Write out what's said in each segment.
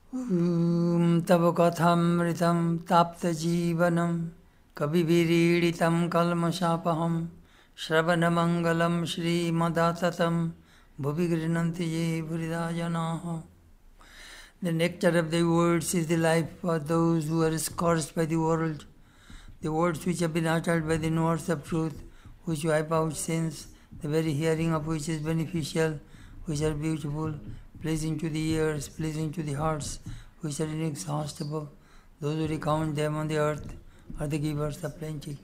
तव कथामृतं ताप्तजीवनं कविभिरीडितं कल्मषापहं श्रवणमङ्गलं श्रीमदाततं भुवि गृह्णन्ति ये भूरिदा जनाः. The nectar of the words is the life for those who are scorched by the world. The words which have been uttered by the knowers of truth, which wipe out sins, the very hearing of which is beneficial, which are beautiful, pleasing to the ears, pleasing to the hearts, which are inexhaustible. Those who recount them on the earth are the givers of plenty.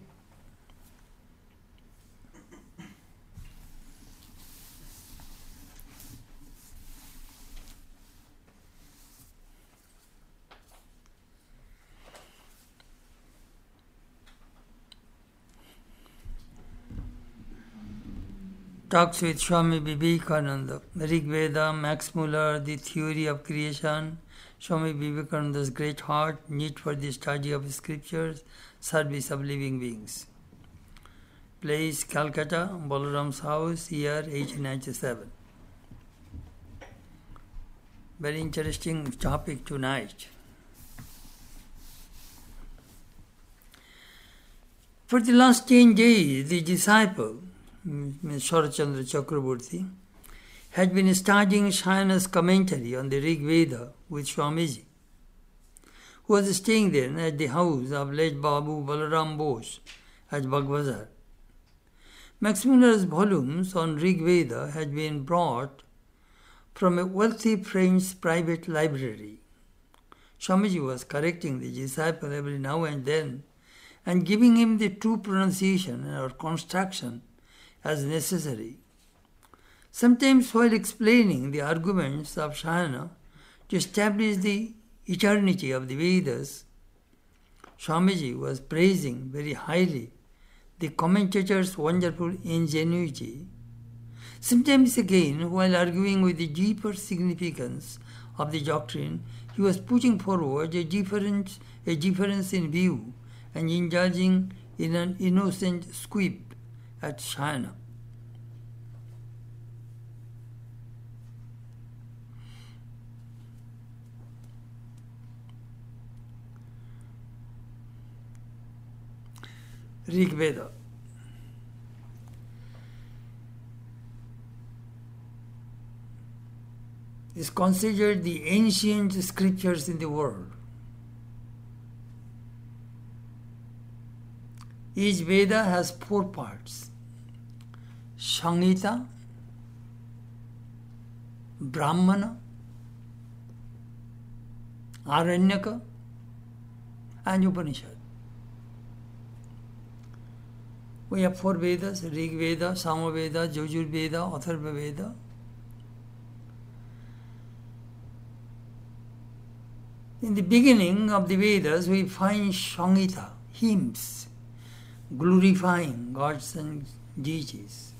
Talks with Swami Vivekananda, Rig Veda, Max Muller, The Theory of Creation, Swami Vivekananda's Great Heart, Need for the Study of Scriptures, Service of Living Beings. Place Calcutta, Balaram's House, year 1897. Very interesting topic tonight. For the last 10 days, the disciple, Sharachandra Chakraborty, had been studying Shayana's commentary on the Rig Veda with Swamiji, who was staying there at the house of late Babu Balaram Bose at Bagbazar. Max Muller's volumes on Rig Veda had been brought from a wealthy French private library. Swamiji was correcting the disciple every now and then and giving him the true pronunciation or construction as necessary. Sometimes while explaining the arguments of Shayana to establish the eternity of the Vedas, Swamiji was praising very highly the commentator's wonderful ingenuity. Sometimes again, while arguing with the deeper significance of the doctrine, he was putting forward a difference in view and indulging in an innocent squib at Shayana. Rig Veda. Is considered the ancient scriptures in the world. Each Veda has 4 parts: Samhita, Brahmana, Aranyaka, and Upanishad. We have 4 Vedas: Rig Veda, Sama Veda, Yajur Veda, Atharva Veda. In the beginning of the Vedas, we find Samhita, hymns, glorifying gods and deities.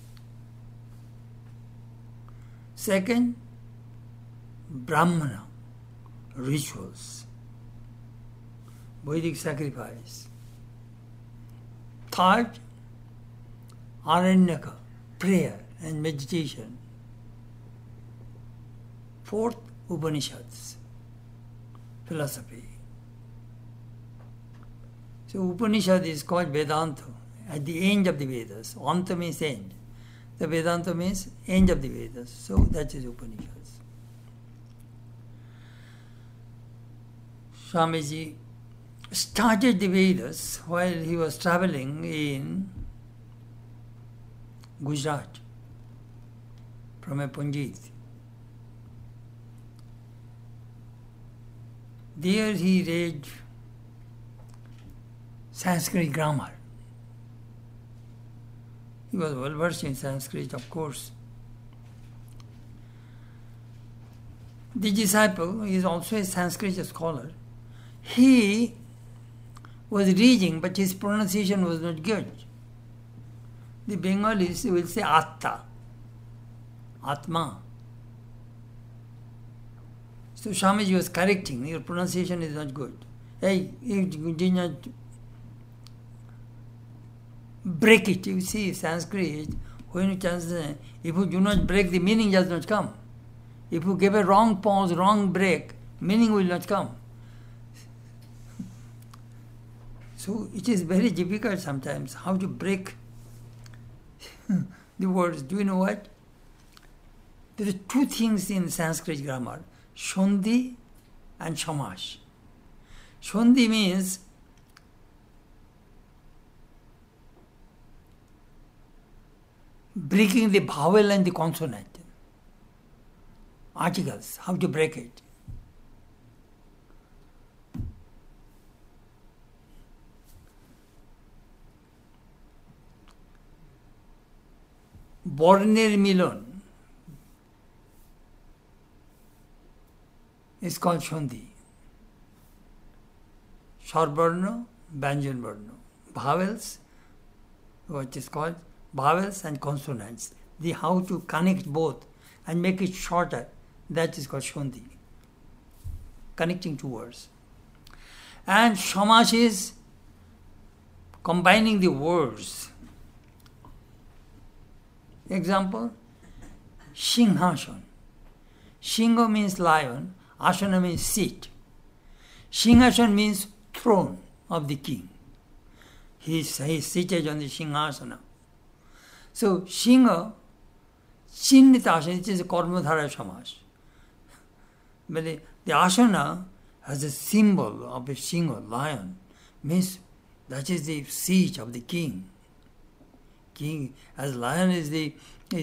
Second, Brahmana, rituals, Vedic sacrifice. Third, Aranyaka, prayer and meditation. Fourth, Upanishads, philosophy. So Upanishad is called Vedanta at the end of the Vedas. Anta means end. The Vedanta means end of the Vedas. So that is Upanishads. Swamiji started the Vedas while he was traveling in Gujarat from a Pandit. There he read Sanskrit grammar. He was well versed in Sanskrit, of course. The disciple is also a Sanskrit scholar. He was reading, but his pronunciation was not good. The Bengalis will say Atta, Atma. So Swamiji was correcting, your pronunciation is not good. Hey, you did not break it. You see, Sanskrit, when you translate, if you do not break, the meaning does not come. If you give a wrong pause, wrong break, meaning will not come. So it is very difficult sometimes how to break the words. Do you know what? There are two things in Sanskrit grammar, Sandhi and Samash. Sandhi means breaking the vowel and the consonant. Articles, how to break it. Borner Milon is called Sandhi. Swarbarna, Banjan Varna. Vowels, what is called vowels and consonants. The how to connect both and make it shorter, that is called Sandhi. Connecting two words. And Samash is combining the words. Example, Singhasana. Singha means lion, asana means seat. Singhasana means throne of the king. He is seated on the Singhasana. So, Singha, Chinnita, it is a Karmadhara Samash. But the asana has a symbol of a Singha, lion, means that is the seat of the king. King, as lion is the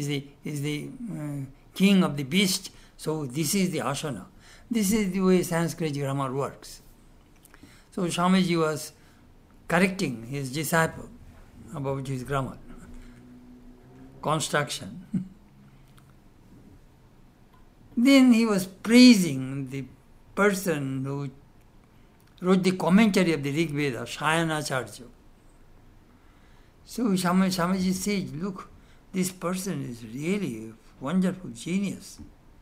king of the beast, so this is the asana. This is the way Sanskrit grammar works. So Swamiji was correcting his disciple about his grammar, construction. Then he was praising the person who wrote the commentary of the Rig Veda, Shayanacharya. So Swamiji said, look, this person is really a wonderful genius.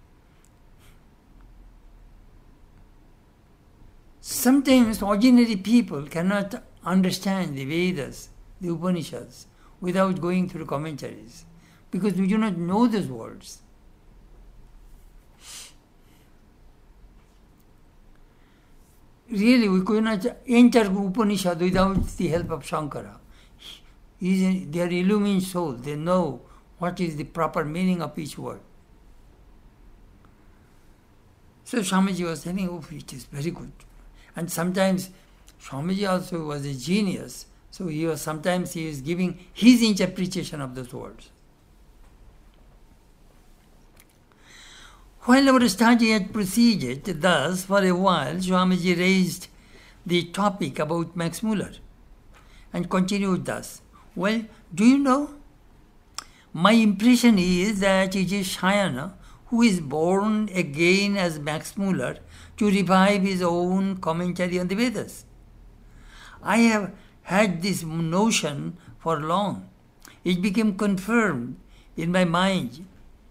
Sometimes ordinary people cannot understand the Vedas, the Upanishads, without going through commentaries, because we do not know those words. Really, we could not enter Upanishad without the help of Shankara. They are illumined souls. They know what is the proper meaning of each word. So Swamiji was saying, oh, it is very good. And sometimes Swamiji also was a genius. So sometimes he is giving his interpretation of those words. While our study had proceeded thus for a while, Swamiji raised the topic about Max Muller and continued thus. Well, do you know? My impression is that it is Shayana who is born again as Max Muller to revive his own commentary on the Vedas. I have had this notion for long. It became confirmed in my mind.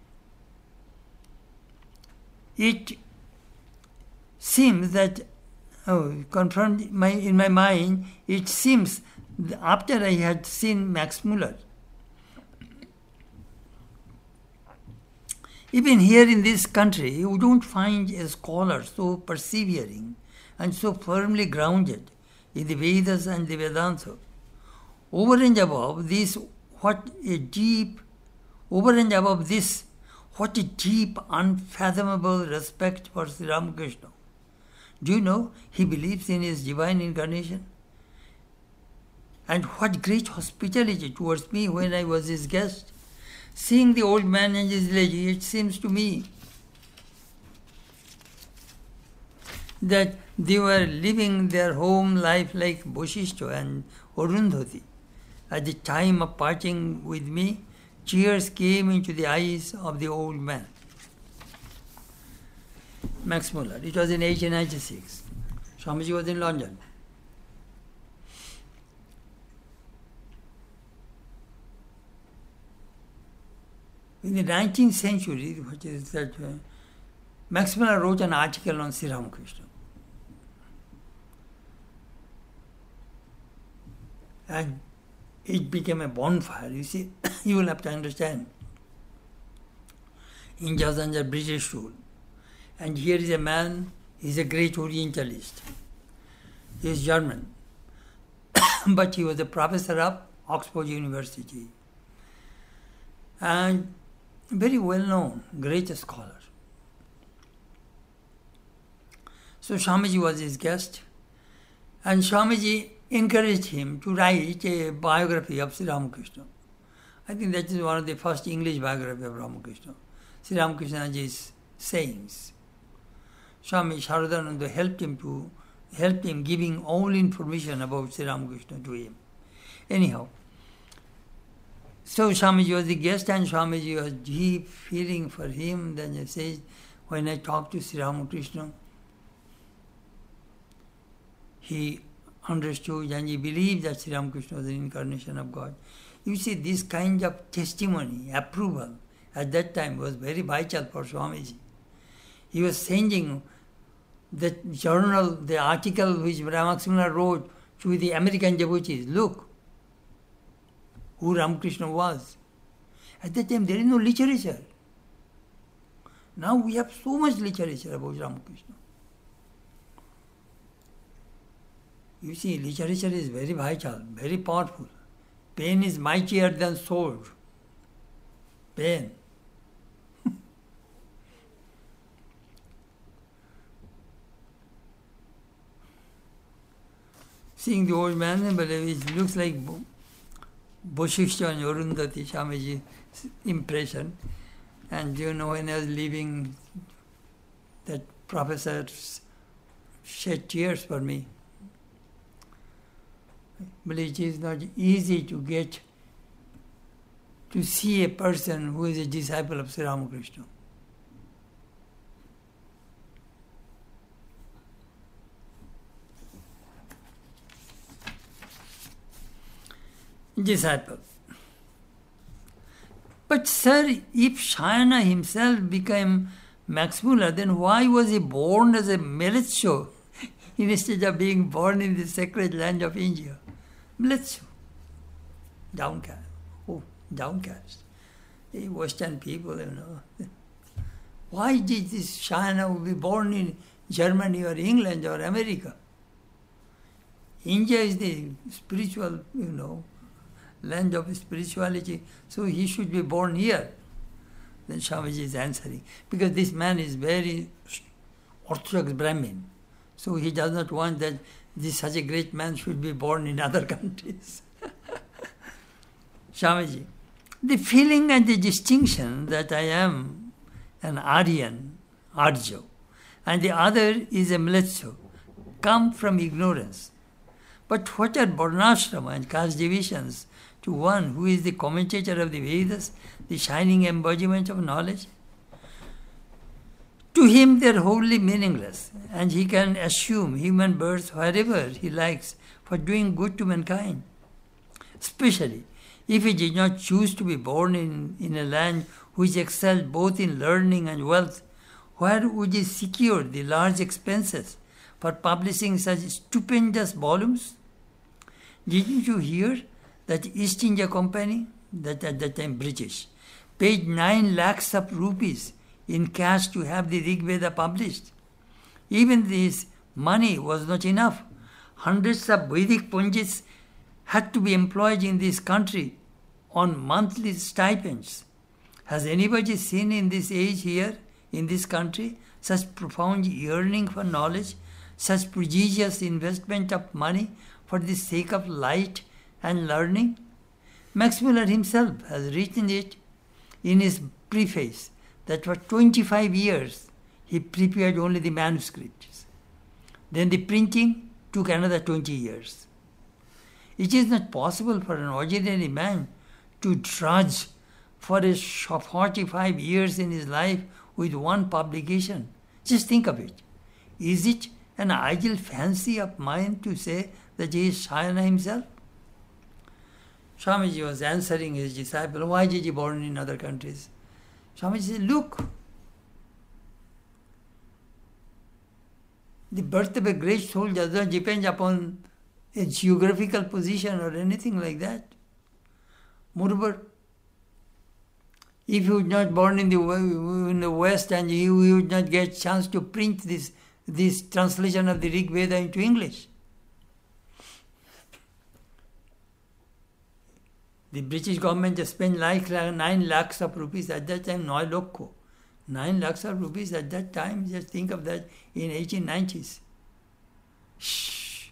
It seems that, confirmed in my mind, it seems after I had seen Max Muller. Even here in this country, you don't find a scholar so persevering and so firmly grounded in the Vedas and the Vedanta. Over and above this, what a deep, unfathomable respect for Sri Ramakrishna. Do you know, he believes in his divine incarnation? And what great hospitality towards me when I was his guest. Seeing the old man and his lady, it seems to me that they were living their home life like Boshishta and Arundhati. At the time of parting with me, tears came into the eyes of the old man. Max Muller. It was in 1896. Swamiji was in London. In the 19th century, which is that Max Muller wrote an article on Sri Ramakrishna. And it became a bonfire. You see, you will have to understand. India was under British rule. And here is a man, He's a great Orientalist. He is German. But he was a professor of Oxford University. And very well known, great scholar. So Swamiji was his guest. And Swamiji encouraged him to write a biography of Sri Ramakrishna. I think that is one of the first English biography of Ramakrishna. Sri Ramakrishnaji's sayings. Swami Sharadananda helped him giving all information about Sri Ramakrishna to him. Anyhow, so Swamiji was the guest and Swamiji was deep feeling for him. Then he says, when I talked to Sri Ramakrishna, he understood and he believed that Sri Ramakrishna was an incarnation of God. You see, this kind of testimony, approval, at that time was very vital for Swamiji. He was sending the journal, the article which Ramakrishna wrote to the American devotees. Look, who Ramakrishna was. At that time, there is no literature. Now we have so much literature about Ramakrishna. You see, literature is very vital, very powerful. Pen is mightier than sword. Pen. Seeing the old man, but it looks like Boshishta and Arundhati, Swamiji's impression. And when I was leaving, that professor shed tears for me. But it is not easy to get to see a person who is a disciple of Sri Ramakrishna. Disciple. But sir, if Shayana himself became Max Muller, then why was he born as a Mletsho instead of being born in the sacred land of India? Mletsho. Downcast. Oh, downcast. The Western people, Why did this Shayana be born in Germany or England or America? India is the spiritual, land of spirituality, so he should be born here. Then Swamiji is answering, because this man is very orthodox Brahmin, so he does not want that such a great man should be born in other countries. Swamiji, the feeling and the distinction that I am an Aryan, Arjo, and the other is a Mletsho, come from ignorance. But what are Varnashrama and caste divisions to one who is the commentator of the Vedas, the shining embodiment of knowledge? To him they are wholly meaningless, and he can assume human birth wherever he likes for doing good to mankind. Especially if he did not choose to be born in a land which excelled both in learning and wealth, where would he secure the large expenses for publishing such stupendous volumes? Didn't you hear that East India Company, that at that time British, paid 9 lakhs of rupees in cash to have the Rig Veda published? Even this money was not enough. Hundreds of Vedic Pandits had to be employed in this country on monthly stipends. Has anybody seen in this age here, in this country, such profound yearning for knowledge, such prodigious investment of money for the sake of light and learning? Max Muller himself has written it in his preface that for 25 years he prepared only the manuscripts. Then the printing took another 20 years. It is not possible for an ordinary man to drudge for 45 years in his life with one publication. Just think of it. Is it an idle fancy of mine to say that he is Shayana himself? Swamiji was answering his disciple, why did he born in other countries? Swamiji said, look, the birth of a great soul does not depend upon a geographical position or anything like that. Moreover, if he would not born in the West and he would not get chance to print this this translation of the Rig Veda into English. The British government just spent like 9 lakhs of rupees at that time, 9 lakh. 9 lakhs of rupees at that time, just think of that in 1890s. Shh.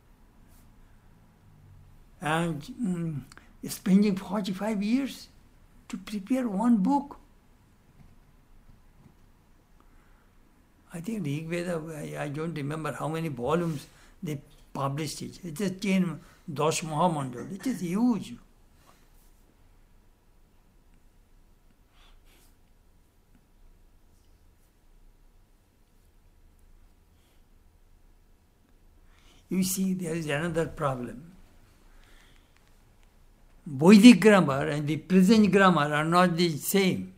And spending 45 years to prepare one book. I think Rig Veda, I don't remember how many volumes they published it. It's just 10 Dash Mahamandal. It is huge. You see, there is another problem. Vedic grammar and the present grammar are not the same.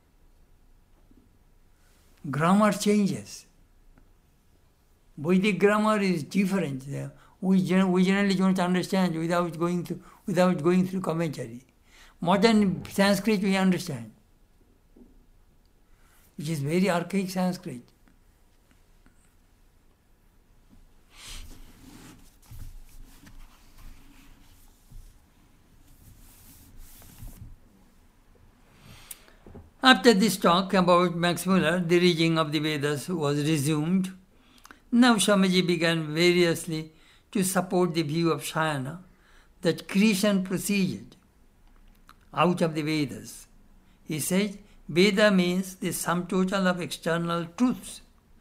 Grammar changes. Vedic grammar is different. We generally don't understand without going through commentary. Modern Sanskrit we understand, which is very archaic Sanskrit. After this talk about Max Muller, the reading of the Vedas was resumed. Now Swamiji began variously to support the view of Shayana that creation proceeded out of the Vedas. He said, Veda means the sum total of eternal truths.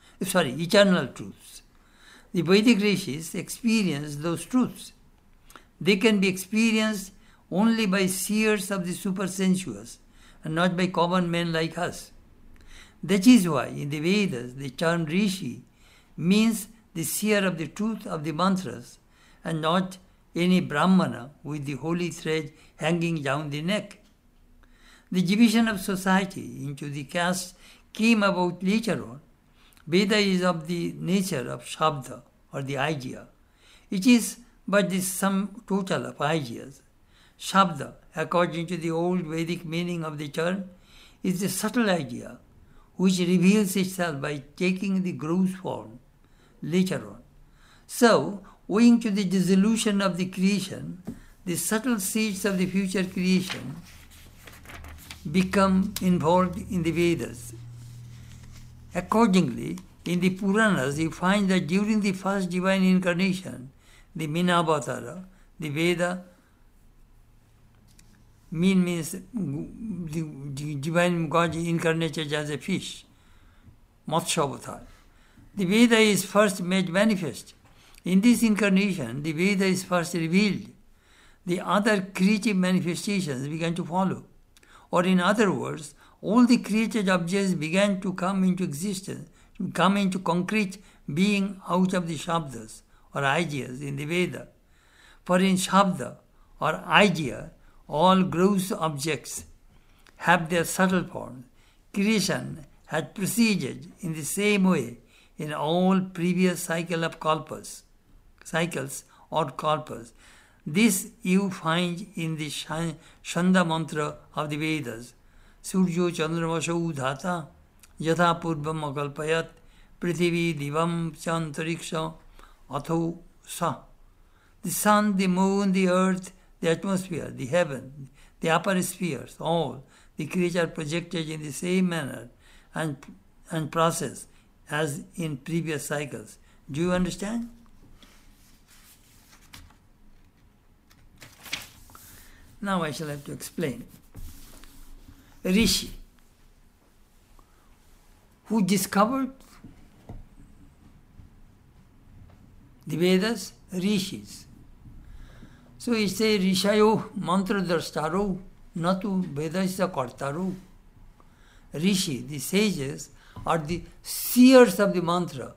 The Vedic rishis experienced those truths. They can be experienced only by seers of the supersensuous, and not by common men like us. That is why in the Vedas the term Rishi means the seer of the truth of the mantras and not any Brahmana with the holy thread hanging down the neck. The division of society into the castes came about later on. Veda is of the nature of Shabda or the idea. It is but the sum total of ideas. Shabda, according to the old Vedic meaning of the term, is the subtle idea which reveals itself by taking the gross form later on. So, owing to the dissolution of the creation, the subtle seeds of the future creation become involved in the Vedas. Accordingly, in the Puranas, you find that during the first divine incarnation, the Minavatara, the Veda means the divine God incarnated as a fish, Matsya Avatar. The Veda is first made manifest. In this incarnation, the Veda is first revealed. The other creative manifestations began to follow. Or in other words, all the created objects began to come into existence, to come into concrete being out of the Shabdas or ideas in the Veda. For in Shabda or idea, all gross objects have their subtle form. Creation had proceeded in the same way in all previous cycles or kalpas. This you find in the Shanda mantra of the Vedas. Surjo Chandramasau Dhata Yatha Purvam Akalpayat Prithivi Divam Chantariksha Atho Sa. The sun, the moon, the earth, the atmosphere, the heaven, the upper spheres, all the creatures projected in the same manner and process as in previous cycles. Do you understand? Now I shall have to explain. Rishi, who discovered the Vedas? Rishis. So he says, Rishayo mantra drastaro, natu Vedasya kartaro. Rishi, the sages, are the seers of the mantra.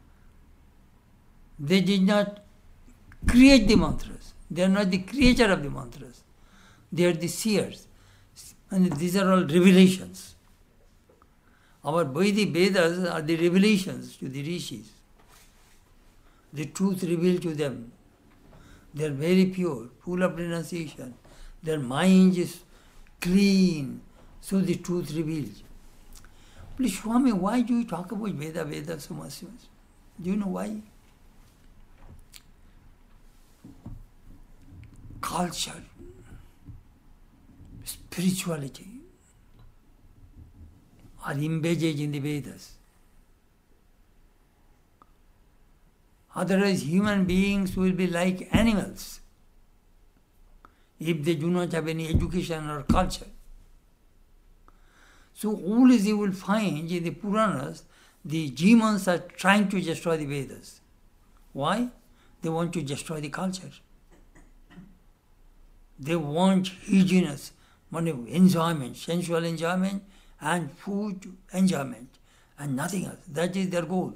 They did not create the mantras. They are not the creator of the mantras. They are the seers. And these are all revelations. Our Vedic Vedas are the revelations to the rishis. The truth revealed to them. They are very pure, full of renunciation. Their mind is clean, so the truth revealed. Please, Swami, why do you talk about Veda so much? Do you know why? Culture, spirituality are embedded in the Vedas. Otherwise, human beings will be like animals if they do not have any education or culture. So always you will find in the Puranas, the demons are trying to destroy the Vedas. Why? They want to destroy the culture. They want hedonous, enjoyment, sensual enjoyment and food enjoyment and nothing else. That is their goal.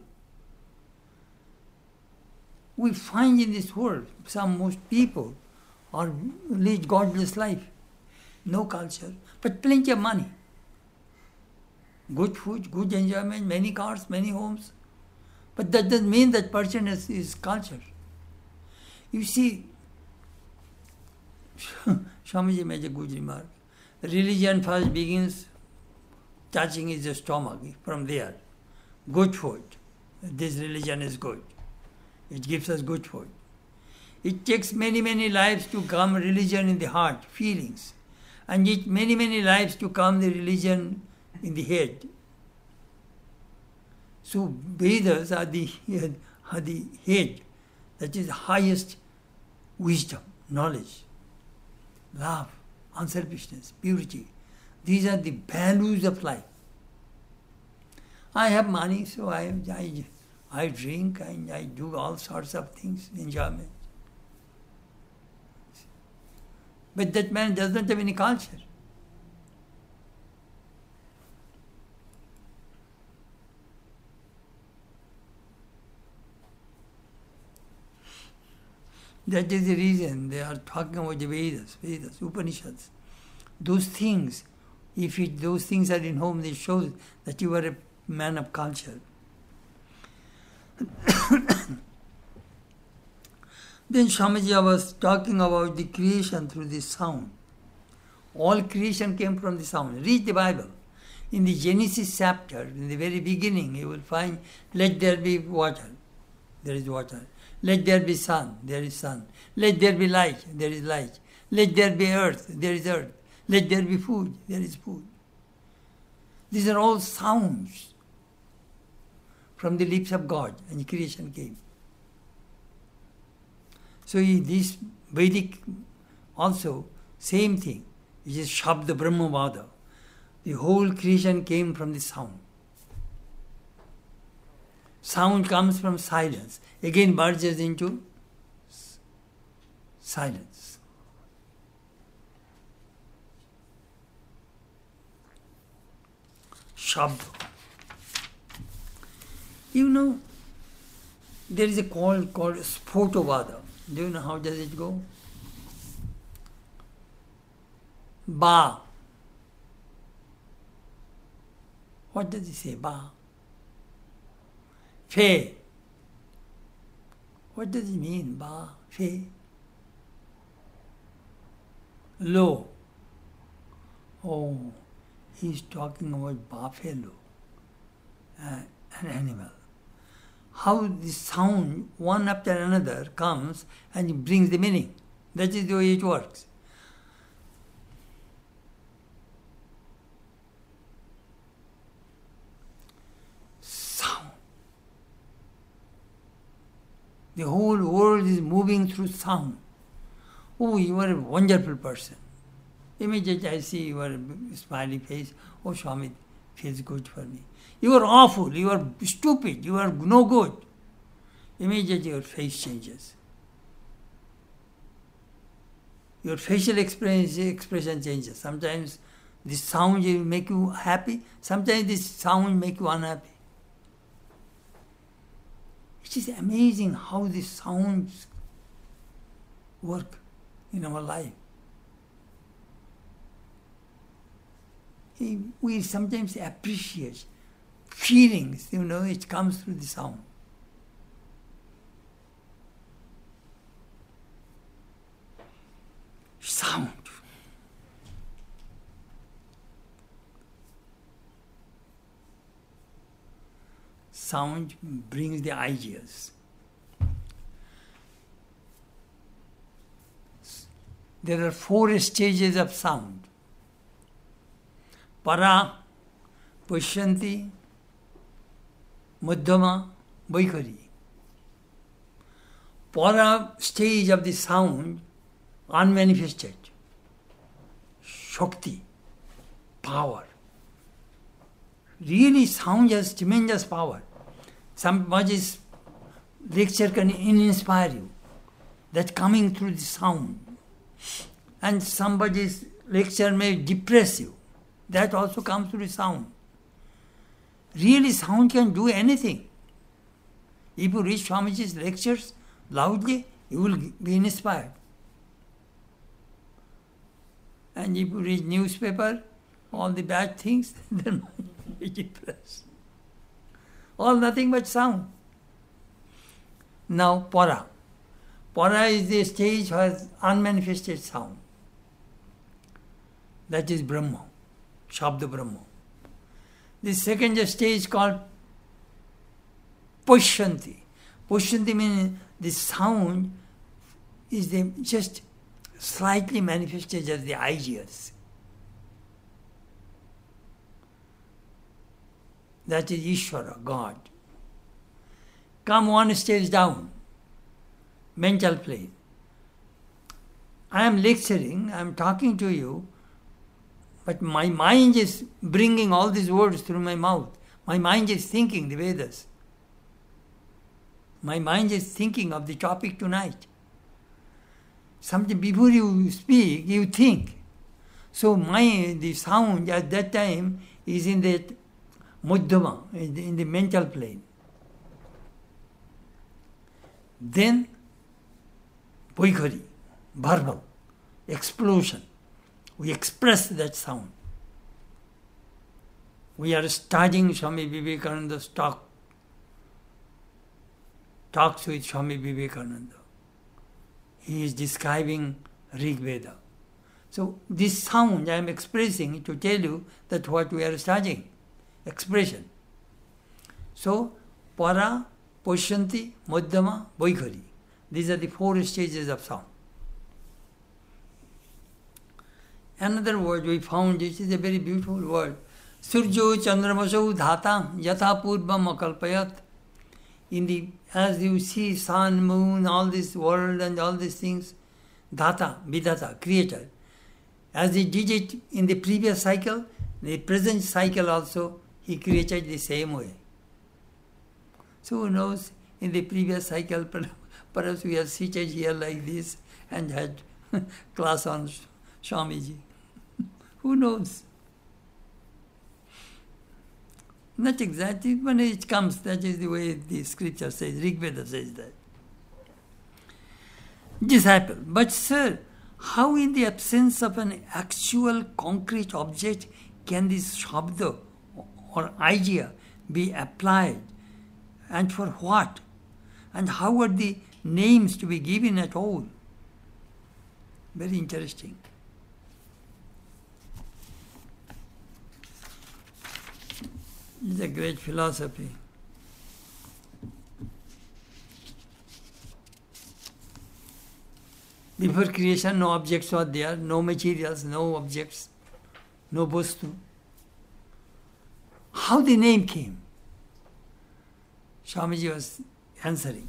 We find in this world, most people are lead godless life. No culture, but plenty of money. Good food, good enjoyment, many cars, many homes. But that doesn't mean that person is culture. You see, Swamiji made a good remark. Religion first begins touching his stomach from there. Good food. This religion is good. It gives us good food. It takes many, many lives to come religion in the heart, feelings. And it many, many lives to come the religion in the head. So Vedas are the head. That is the highest wisdom, knowledge, love, unselfishness, purity. These are the values of life. I have money, so I drink and I do all sorts of things, enjoyment. But that man does not have any culture. That is the reason they are talking about the Vedas, Upanishads. Those things, those things are in home, they show that you are a man of culture. Then Swamiji was talking about the creation through the sound. All creation came from the sound. Read the Bible. In the Genesis chapter, in the very beginning, you will find, let there be water. There is water. Let there be sun. There is sun. Let there be light. There is light. Let there be earth. There is earth. Let there be food. There is food. These are all sounds from the lips of God, and creation came. So this Vedic also, same thing. It is Shabda Brahmavada. The whole creation came from the sound. Sound comes from silence. Again merges into silence. Shabda. You know, there is a call called Spotovada. Do you know how does it go? Ba. What does it say? Ba. Fe. What does it mean? Ba. Fe. Lo. Oh, he's talking about buffalo, an animal. How the sound, one after another, comes and brings the meaning. That is the way it works. Sound. The whole world is moving through sound. Oh, you are a wonderful person. Immediately I see your smiley face. Oh, Swami, feels good for me. You are awful, you are stupid, you are no good. Immediately your face changes. Your facial expression changes. Sometimes this sound will make you happy, sometimes this sound make you unhappy. It is amazing how these sounds work in our life. We sometimes appreciate feelings, it comes through the sound. Sound. sound brings the ideas. There are 4 stages of sound. Para, Pushyanti, Madhyama, Vaikari. Para stage of the sound, unmanifested. Shakti, power. Really sound has tremendous power. Somebody's lecture can inspire you. That coming through the sound. And somebody's lecture may depress you. That also comes through the sound. Really sound can do anything. If you read Swamiji's lectures loudly, you will be inspired. And if you read newspaper, all the bad things, then you will be depressed. All nothing but sound. Now, para. Para is the stage where unmanifested sound. That is Brahma, Shabda Brahma. The second stage called Pushyanti. Pushyanti means the sound is just slightly manifested as the ideas. That is Ishvara, God. Come one stage down, mental plane. I am lecturing, I am talking to you, but my mind is bringing all these words through my mouth. My mind is thinking the Vedas. My mind is thinking of the topic tonight. Something before you speak, you think. So the sound at that time is in that Madhyama, in the mental plane. Then Vaikari, verbal, explosion. We express that sound. We are studying Swami Vivekananda's talks with Swami Vivekananda. He is describing Rig Veda. So this sound I am expressing to tell you that what we are studying, expression. So Para, Pushyanti, Madhyama, Vaikari. These are the 4 stages of sound. Another word we found, which is a very beautiful word. Surjo Chandramasau Dhata Yatha Purvam Akalpayat. As you see sun, moon, all this world and all these things, Dhata, Vidhata, creator. As he did it in the previous cycle, the present cycle also, he created the same way. So who knows, in the previous cycle, perhaps we are seated here like this and had class on Swamiji. Who knows? Not exactly, when it comes, that is the way the scripture says, Rig Veda says that. Disciple, but sir, how in the absence of an actual concrete object can this shabda or idea be applied? And for what? And how are the names to be given at all? Very interesting. It's a great philosophy. Before creation, no objects were there, no materials, no objects, no vastu. How the name came? Swamiji was answering.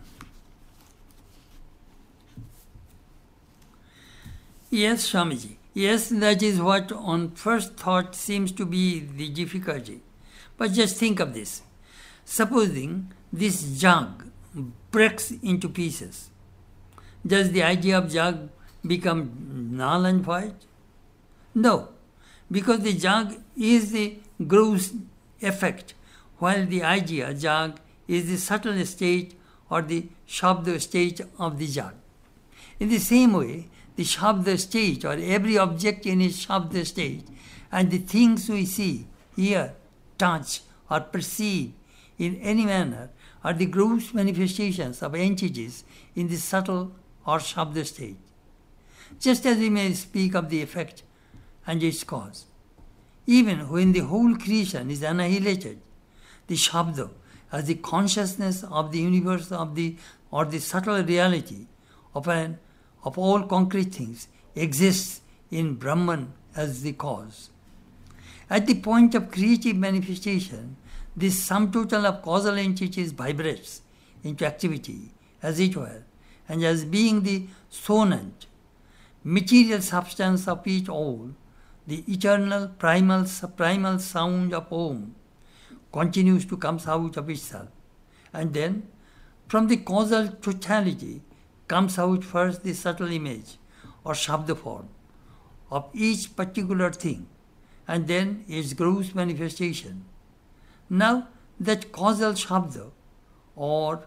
Yes, Swamiji. Yes, that is what on first thought seems to be the difficulty. But just think of this. Supposing this jug breaks into pieces, does the idea of jug become null and void? No, because the jug is the gross effect, while the idea jug is the subtle state or the shabda state of the jug. In the same way, the shabda state or every object in its shabda state and the things we see, hear, touch or perceive in any manner are the gross manifestations of entities in the subtle or shabda state. Just as we may speak of the effect and its cause. Even when the whole creation is annihilated, the shabda as the consciousness of the universe or the subtle reality of all concrete things exists in Brahman as the cause. At the point of creative manifestation, this sum total of causal entities vibrates into activity, as it were, and as being the sonant, material substance of it all, the eternal primal sound of Om continues to come out of itself. And then, from the causal totality, comes out first the subtle image or Shabda form of each particular thing, and then its gross manifestation. Now, that causal Shabda or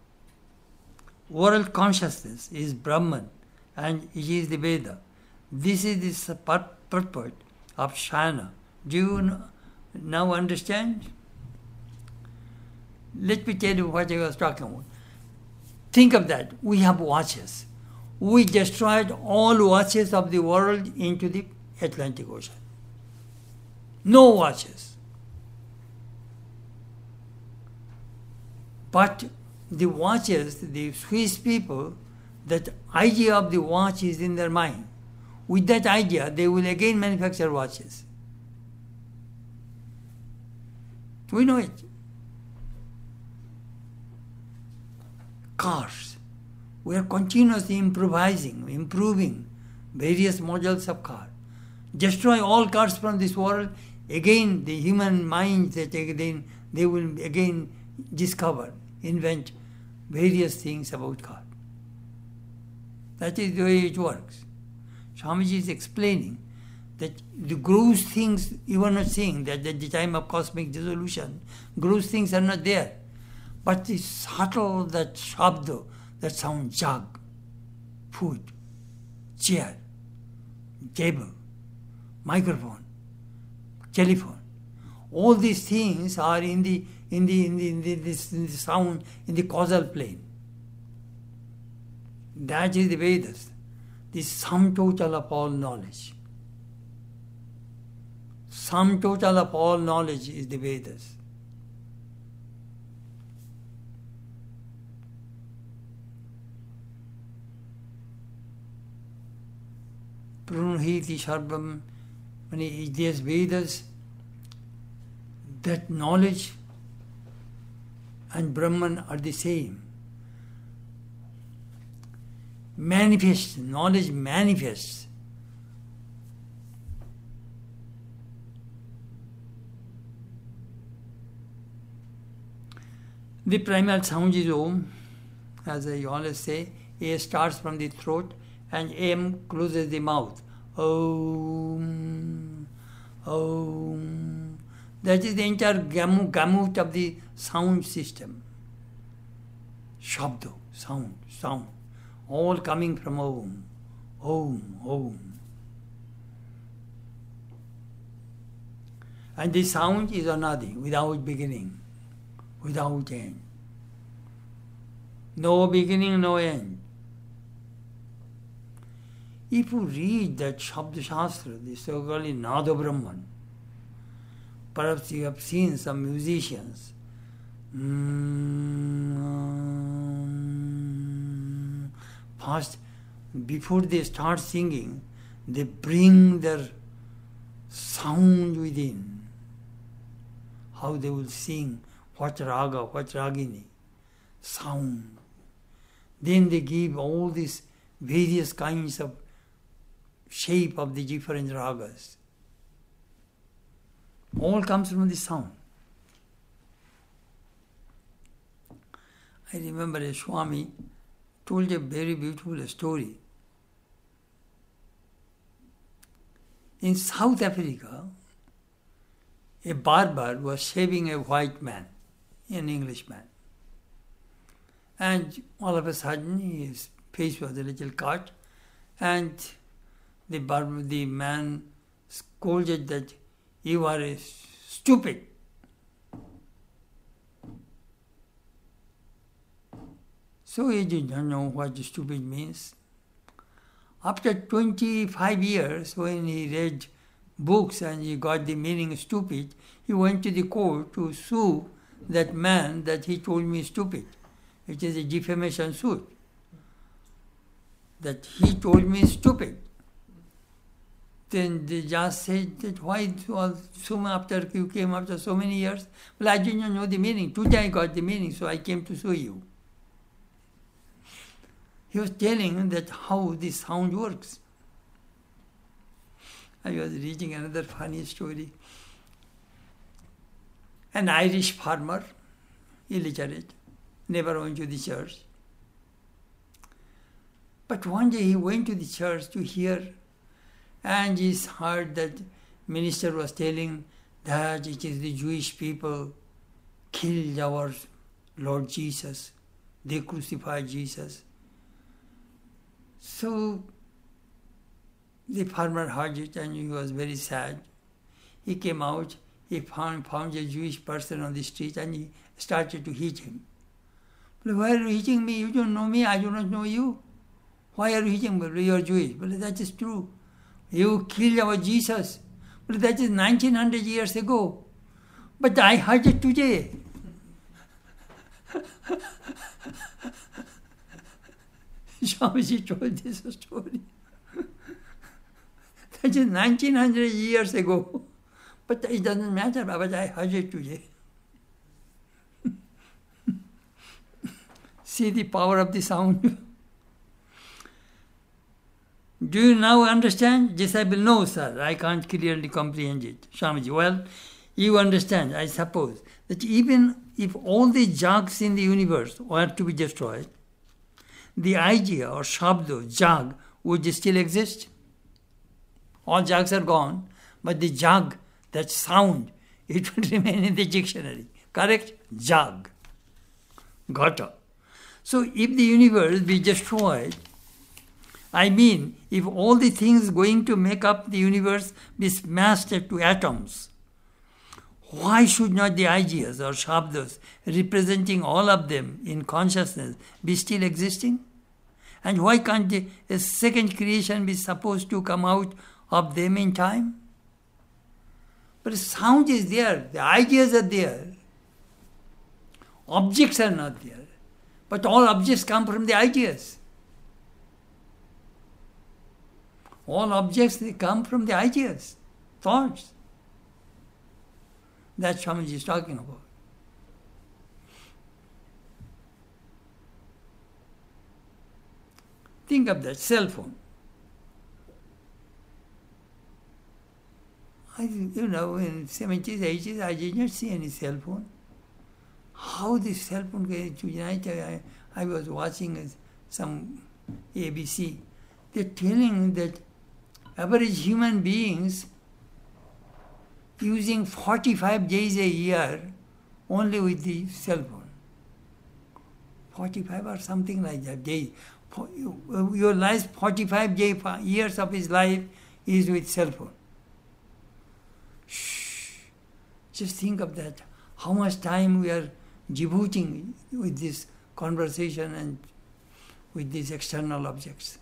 oral consciousness is Brahman, and it is the Veda. This is the purport of Shayana. Do you now understand? Let me tell you what I was talking about. Think of that. We have watches. We destroyed all watches of the world into the Atlantic Ocean. No watches. But the watches, the Swiss people, that idea of the watch is in their mind. With that idea, they will again manufacture watches. We know it. Cars. We are continuously improving various models of car. Destroy all cars from this world, again the human mind that again they will again discover, invent various things about car. That is the way it works. Swamiji is explaining that the gross things you are not seeing, that at the time of cosmic dissolution, gross things are not there. But the subtle, that shabda, that sound, jug, food, chair, table, microphone, telephone, all these things are in the sound, in the causal plane. That is the Vedas, the sum total of all knowledge. Sum total of all knowledge is the Vedas. Prunhiti Sarvam, these Vedas, that knowledge and Brahman are the same. Manifests, knowledge manifests. The primal sound is Om, as I always say. A starts from the throat and M closes the mouth. Om, Om. That is the entire gamut of the sound system. Shabdo, sound. All coming from Om, Om, Om. And the sound is anadi, without beginning, without end. No beginning, no end. If you read that Shabda Shastra, the so-called Nada Brahman, perhaps you have seen some musicians. First, before they start singing, they bring their sound within. How they will sing, what raga, what ragini, sound. Then they give all these various kinds of shape of the different ragas. All comes from the sound. I remember a Swami told a very beautiful story. In South Africa, a barber was shaving a white man, an Englishman. And all of a sudden his face was a little cut, and the man scolded that you are stupid. So he did not know what stupid means. After 25 years, when he read books and he got the meaning of stupid, he went to the court to sue that man that he told me stupid. It is a defamation suit. That he told me stupid. Then they just said that why soon after you came after so many years? Well, I didn't know the meaning. Today I got the meaning, so I came to show you. He was telling that how this sound works. I was reading another funny story. An Irish farmer, illiterate, never went to the church. But one day he went to the church to hear, and he heard that minister was telling that it is the Jewish people killed our Lord Jesus. They crucified Jesus. So the farmer heard it and he was very sad. He came out, he found a Jewish person on the street and he started to hit him. Well, why are you hitting me? You don't know me, I do not know you. Why are you hitting me? Well, you are Jewish. Well, that is true. You killed our Jesus. Well, that is 1900 years ago. But I heard it today. Swamiji told this story. That is 1900 years ago. But it doesn't matter, but I heard it today. See the power of the sound. Do you now understand? Disciple, no, sir, I can't clearly comprehend it. Swamiji, well, you understand, I suppose, that even if all the jags in the universe were to be destroyed, the idea or shabdo, jag, would still exist. All jags are gone, but the jag, that sound, it will remain in the dictionary. Correct? Jag. Gata. So if the universe be destroyed, I mean, if all the things going to make up the universe be smashed to atoms, why should not the ideas or shabdas representing all of them in consciousness be still existing? And why can't a second creation be supposed to come out of them in time? But sound is there, the ideas are there. Objects are not there. But all objects come from the ideas. All objects, they come from the ideas, thoughts. That's what Swamiji is talking about. Think of that cell phone. In 70s, 80s, I did not see any cell phone. How this cell phone came tonight? I was watching some ABC. They're telling that average human beings using 45 days a year only with the cell phone. 45 or something like that days. Your last 45 years of his life is with cell phone. Shh. Just think of that. How much time we are devoting with this conversation and with these external objects.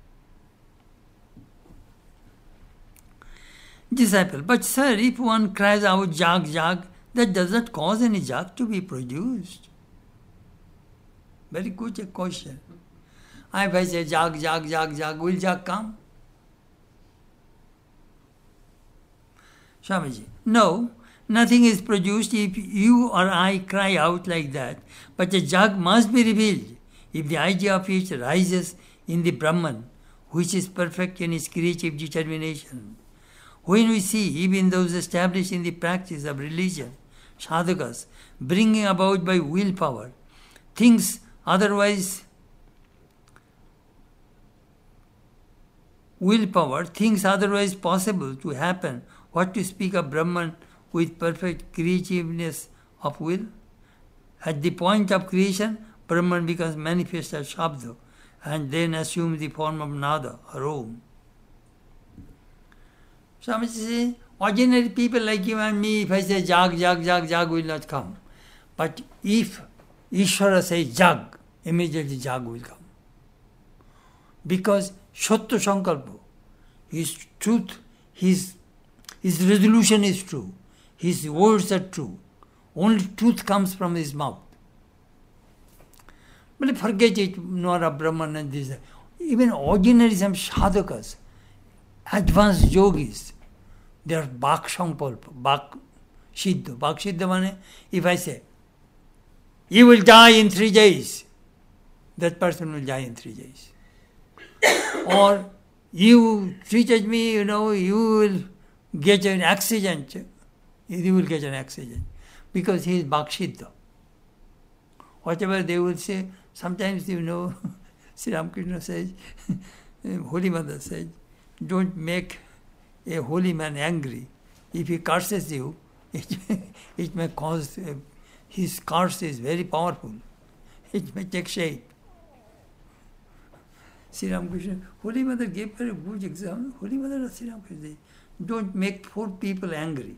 Disciple, but sir, if one cries out jag, jag, that does not cause any jag to be produced. Very good question. If I say jag, jag, jag, jag, will jag come? Swamiji, no, nothing is produced if you or I cry out like that, but the jag must be revealed if the idea of it rises in the Brahman, which is perfect in its creative determination. When we see even those established in the practice of religion, sadhakas, bringing about by willpower, things otherwise possible to happen, what to speak of Brahman with perfect creativeness of will? At the point of creation, Brahman becomes manifest as Shabda and then assumes the form of Nada or Om. Swamiji says, ordinary people like you and me, if I say jag, jag, jag, jag will not come. But if Ishvara says jag, immediately jag will come. Because Shattva Sankalpa, his truth, his resolution is true, his words are true. Only truth comes from his mouth. But forget it, Nora Brahman and this. Even ordinary some sadhakas, advanced yogis, they are Bak Shankpalpa, Bak Siddha. Bak Siddha means, if I say, you will die in 3 days, that person will die in 3 days. Or, you treated me, you will get an accident. You will get an accident. Because he is Bak Siddha. Whatever they will say, sometimes, Sri Ramakrishna says, Holy Mother says, don't make a holy man angry. If he curses you, it may cause, his curse is very powerful. It may take shape. Sri Ramakrishna, Holy Mother gave her a good example. Holy Mother of Sri Ramakrishna, don't make 4 people angry.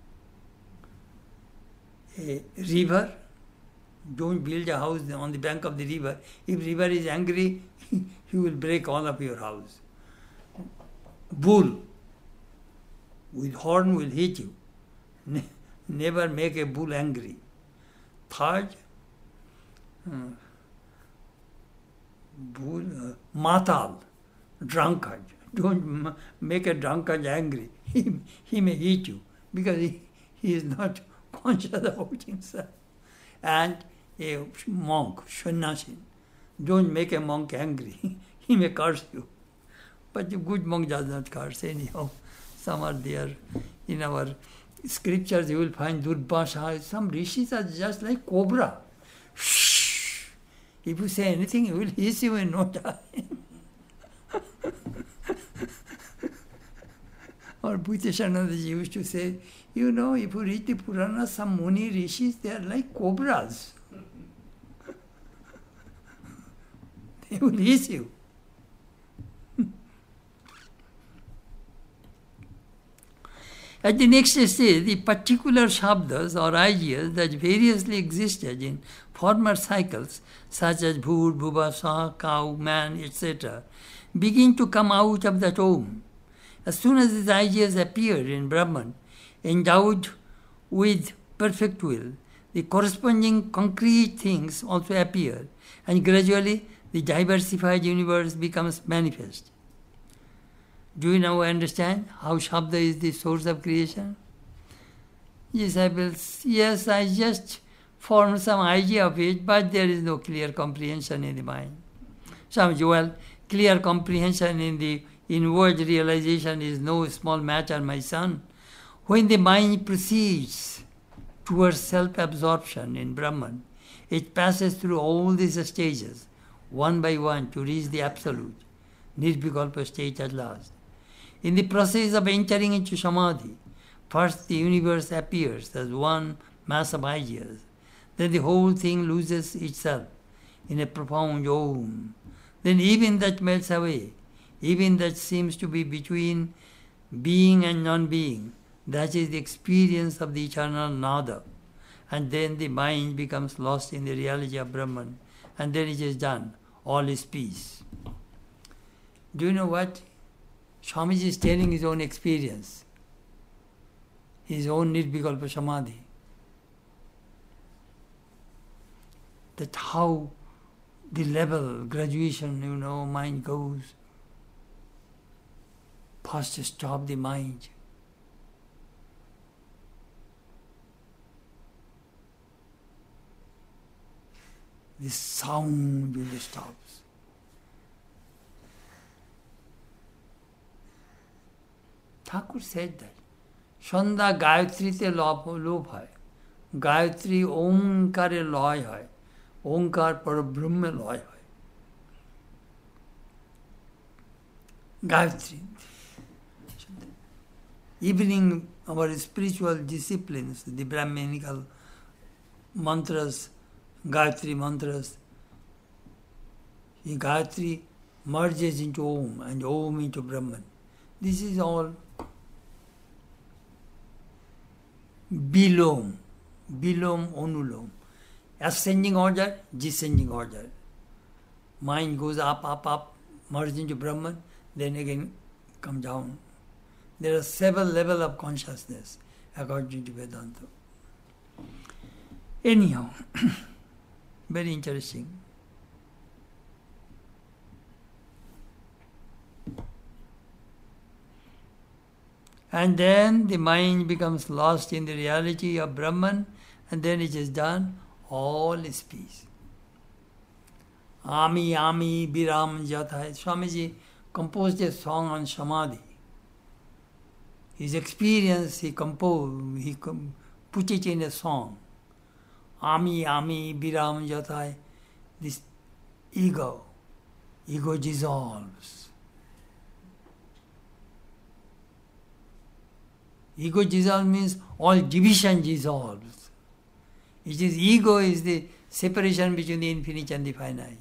A river, don't build a house on the bank of the river. If river is angry, he will break all of your house. Bull, with horn will hit you. Never make a bull angry. Third, bull, matal, drunkard. Don't make a drunkard angry. He may hit you because he is not conscious about himself. And a monk, sannyasi, don't make a monk angry. He may curse you. But a good monk does not curse anyhow. Some are there. In our scriptures you will find Durvasa. Some rishis are just like cobra. Shh! If you say anything, he will hiss you in no time. Or Bhuteshanandaji used to say, if you read the Purana, some Muni rishis, they are like cobras. They will hiss you. At the next stage, the particular shabdas or ideas that variously existed in former cycles, such as bhur, bhuva, sah, cow, man, etc., begin to come out of that Om. As soon as these ideas appear in Brahman, endowed with perfect will, the corresponding concrete things also appear, and gradually the diversified universe becomes manifest. Do you now understand how Shabda is the source of creation? Disciples, yes, I just formed some idea of it, but there is no clear comprehension in the mind. Swamiji, well, clear comprehension in the inward realization is no small matter, my son. When the mind proceeds towards self-absorption in Brahman, it passes through all these stages, one by one, to reach the absolute, Nirvikalpa state at last. In the process of entering into Samadhi, first the universe appears as one mass of ideas. Then the whole thing loses itself in a profound Om. Then even that melts away, even that seems to be between being and non-being. That is the experience of the eternal Nada. And then the mind becomes lost in the reality of Brahman. And then it is done. All is peace. Do you know what? Swamiji is telling his own experience, his own Nirvikalpa Samadhi. That how the level, graduation, mind goes. First stop the mind. The sound will stop. Thakur said that. Shandha Gayatrite lobh hai. Gayatri Omkare loy hai. Omkar Parabrahma loy hai. Gayatri. Evening, our spiritual disciplines, the Brahmanical mantras, Gayatri mantras, the Gayatri merges into Om and Om into Brahman. This is all Bilom, Onulom. Ascending order, descending order. Mind goes up, merges into Brahman, then again come down. There are several levels of consciousness according to Vedanta. Anyhow, very interesting. And then the mind becomes lost in the reality of Brahman, and then it is done, all is peace. Ami Biram Jata. Swamiji composed a song on Samadhi. His experience, he put it in a song. Ami Biram Jata. This ego dissolves. Ego dissolves means all division dissolves. It is ego is the separation between the infinite and the finite.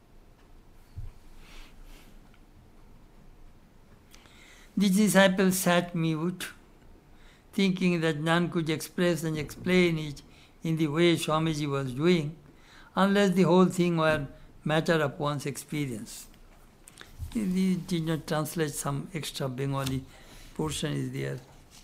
The disciple sat mute, thinking that none could express and explain it in the way Swamiji was doing, unless the whole thing were matter of one's experience. He did not translate, some extra Bengali portion is there.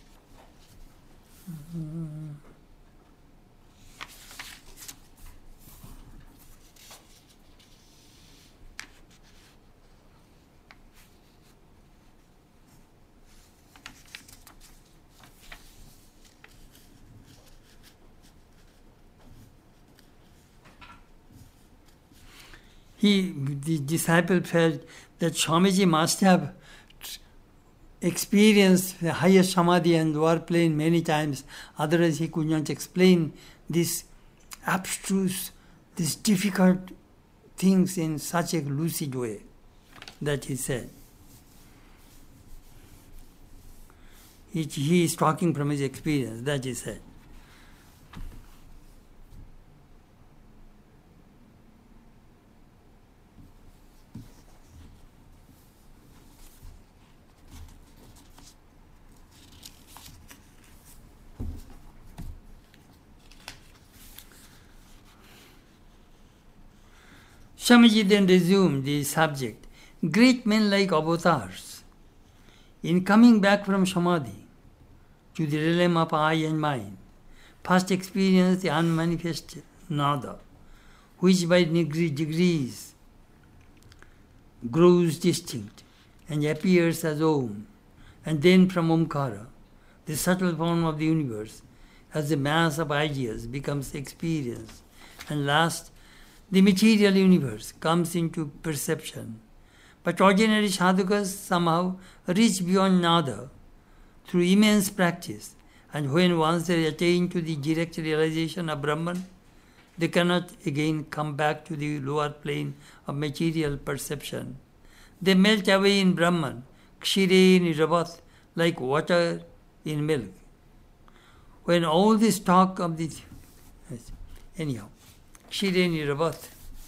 The disciple felt that Swamiji must have experienced the highest samadhi and lower plane many times, otherwise he could not explain this abstruse, these difficult things in such a lucid way that he said. He is talking from his experience, that he said. Swamiji then resumed the subject. Great men like avatars, in coming back from Samadhi to the realm of I and mind, first experience the unmanifest nada, which by degrees grows distinct and appears as Om, and then from Omkara, the subtle form of the universe, as the mass of ideas becomes experienced, and last, the material universe comes into perception. But ordinary sadhakas somehow reach beyond nada through immense practice, and when once they attain to the direct realization of Brahman, they cannot again come back to the lower plane of material perception. They melt away in Brahman, kshire niravat, like water in milk. When all this talk of the... Anyhow, kshire niravat.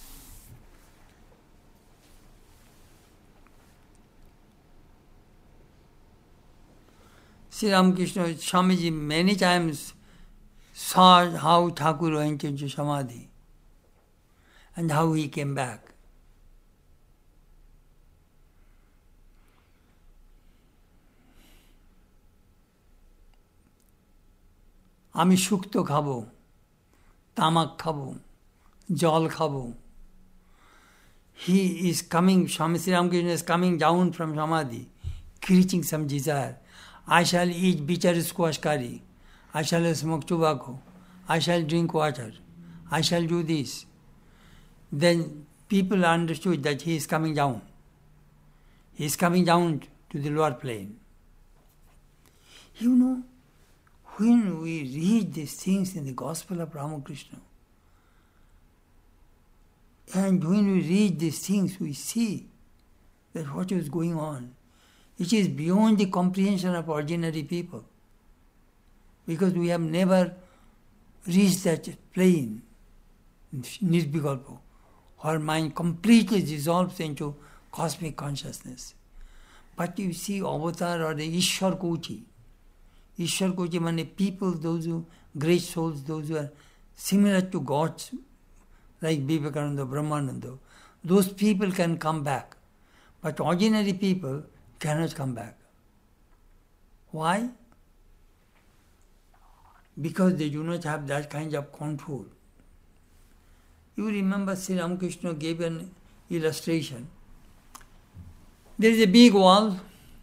Sri Ramakrishna, Swamiji many times saw how Thakur went into Samadhi and how he came back. আমি শুক্তো খাবো, তামাক খাবো, জল খাবো. He is coming, Swami Sri Ramakrishna is coming down from Samadhi, creating some desire. I shall eat bitter squash curry. I shall smoke tobacco. I shall drink water. I shall do this. Then people understood that he is coming down. He is coming down to the lower plane. You know, when we read these things in the Gospel of Ramakrishna, and when we read these things, we see that what is going on. It is beyond the comprehension of ordinary people, because we have never reached that plane, nirvikalpa, our mind completely dissolves into cosmic consciousness. But you see avatar or the Ishwar Koti. Ishwar Koti means people, those who, great souls, those who are similar to gods, like Vivekananda, Brahmananda. Those people can come back. But ordinary people cannot come back. Why? because they do not have that kind of control. You remember Sri Ramakrishna gave an illustration. There is a big wall.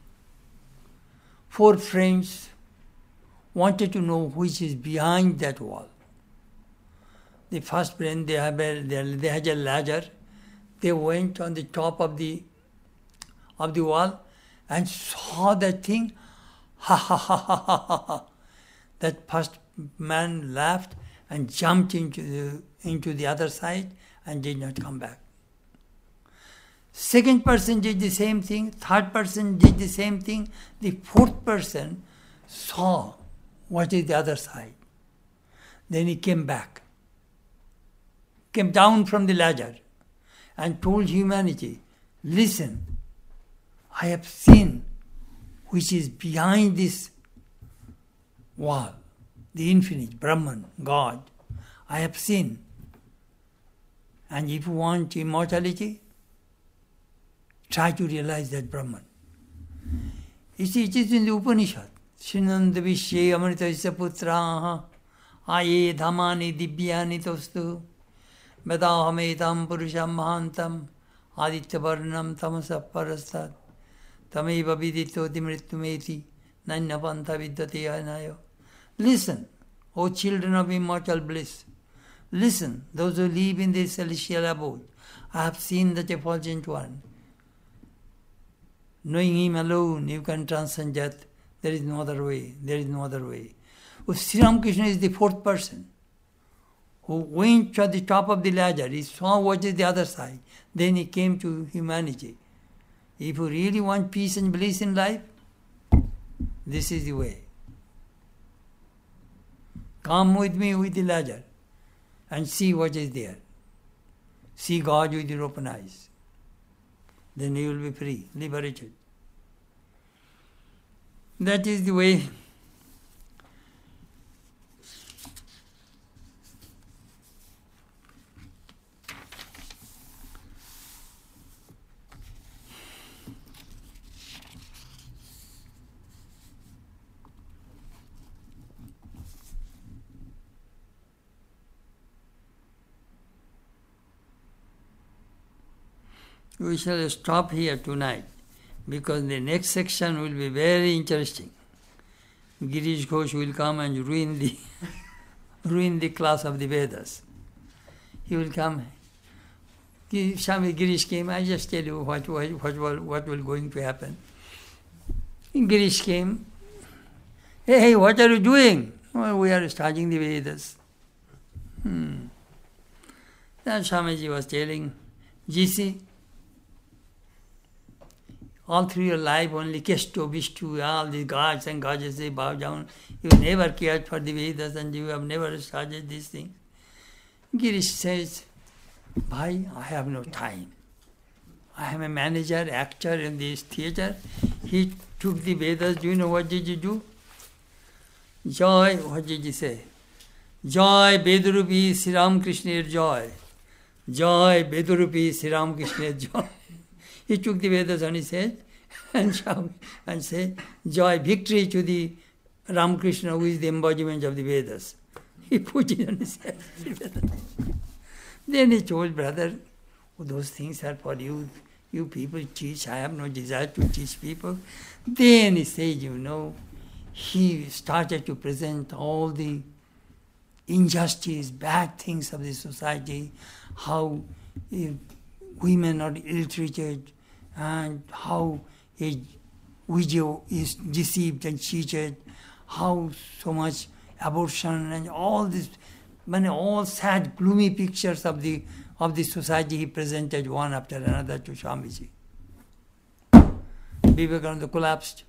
4 friends wanted to know which is behind that wall. The first friend, they had a ladder. They went on the top of the wall and saw that thing. Ha ha ha ha ha ha ha. That first man laughed and jumped into the other side and did not come back. Second person did the same thing. Third person did the same thing. The fourth person saw what is the other side. Then he came back, came down from the ladder and told humanity, listen, I have seen which is behind this wall, the infinite, Brahman, God. I have seen. And if you want immortality, try to realize that Brahman. You see, it is in the Upanishad. Shinanda Vishye Amritasya Putraha Aye Dhamani Divyani Tostu Vedahametam Purusham Mahantam Aditya Varnam Tamasa Parastat Tameva Vidito Dimritumeti Nanyapanta Vidyate Anayo. Listen, O children of immortal bliss. Listen, those who live in the celestial abode. I have seen the effulgent one. Knowing him alone, you can transcend death. There is no other way. There is no other way. Sri Ramakrishna is the fourth person who went to the top of the ladder. He saw what is the other side. Then he came to humanity. If you really want peace and bliss in life, this is the way. Come with me with the ladder and see what is there. See God with your open eyes. Then you will be free, liberated. That is the way. We shall stop here tonight because the next section will be very interesting. Girish Ghosh will come and ruin the class of the Vedas. He will come. Swami Girish came. I just tell you what will going to happen. Girish came. Hey, what are you doing? Well, we are studying the Vedas. Then Swamiji was telling, GC, all through your life only Kesto, Vishtu, all the gods and goddesses, they bow down. You never cared for the Vedas and you have never studied these things. Girish says, Bhai, I have no time. I am a manager, actor in this theatre. He took the Vedas. Do you know what did you do? Joy, what did you say? Joy, Vedarupi, Sri Ramakrishna joy. Joy, Vedarupi, Sri Ramakrishna joy. He took the Vedas on his head and said, joy, victory to the Ramakrishna who is the embodiment of the Vedas. He put it on his head. Then he told, brother, those things are for you. You people teach. I have no desire to teach people. Then he said, he started to present all the injustice, bad things of the society, how women are ill-treated, and how a widow is deceived and cheated, how so much abortion and all this, all sad, gloomy pictures of the society he presented one after another to Swamiji. Vivekananda collapsed.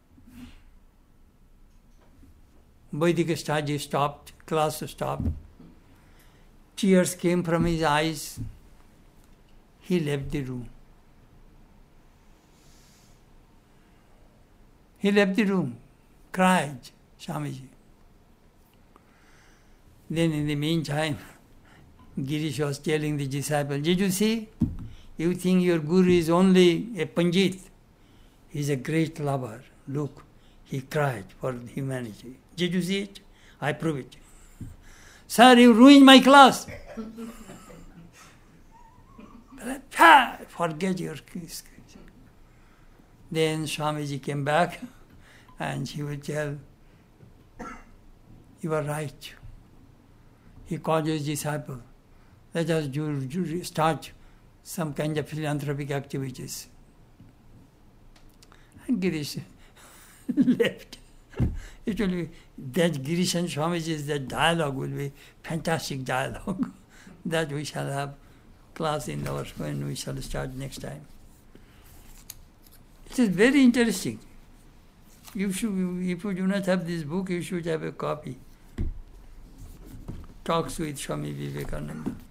Vedic study stopped, class stopped. Tears came from his eyes. He left the room. He left the room, cried, Swamiji. Then in the meantime, Girish was telling the disciple, did you see? You think your guru is only a Pandit. He is a great lover. Look, he cried for humanity. Did you see it? I prove it. Sir, you ruined my class. Forget your excuse. Then Swamiji came back and he would tell, you are right. He called his disciple. Let us start some kind of philanthropic activities. And Girish left. It will be that Girish and Swamiji's that dialogue will be fantastic dialogue. That we shall have class in our when we shall start next time. It is very interesting. You should, if you do not have this book, you should have a copy. Talks with Swami Vivekananda.